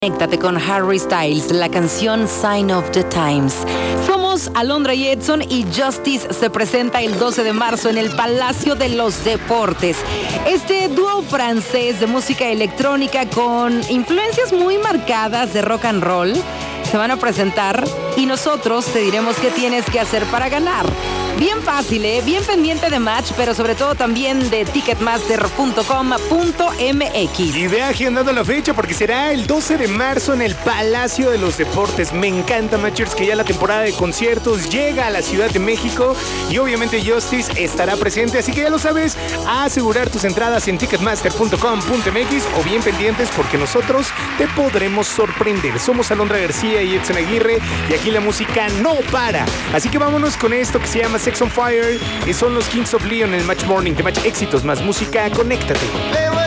Conéctate con Harry Styles, la canción Sign of the Times. Somos Alondra y Edson y Justice se presenta el 12 de marzo en el Palacio de los Deportes. Este dúo francés de música electrónica con influencias muy marcadas de rock and roll se van a presentar y nosotros te diremos qué tienes que hacer para ganar. Bien fácil, bien pendiente de Match, pero sobre todo también de ticketmaster.com.mx. Y ve agendando la fecha porque será el 12 de marzo en el Palacio de los Deportes. Me encanta, Matchers, que ya la temporada de conciertos llega a la Ciudad de México y obviamente Justice estará presente, así que ya lo sabes, a asegurar tus entradas en ticketmaster.com.mx o bien pendientes porque nosotros te podremos sorprender. Somos Alondra García y Edson Aguirre y aquí la música no para. Así que vámonos con esto que se llama Sex on Fire y son los Kings of Leon en el Match Morning de Match Éxitos más música. Conéctate.